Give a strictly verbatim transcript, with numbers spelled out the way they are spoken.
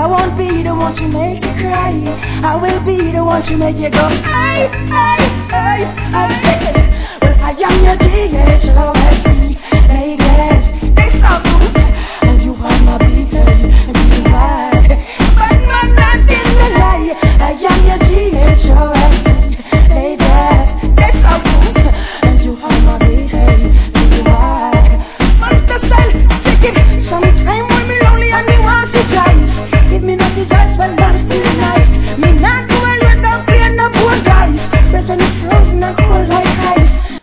won't be the one to make you cry. I will be the one to make you go, hey, hey, hey, hey. Well, I am your D H, love.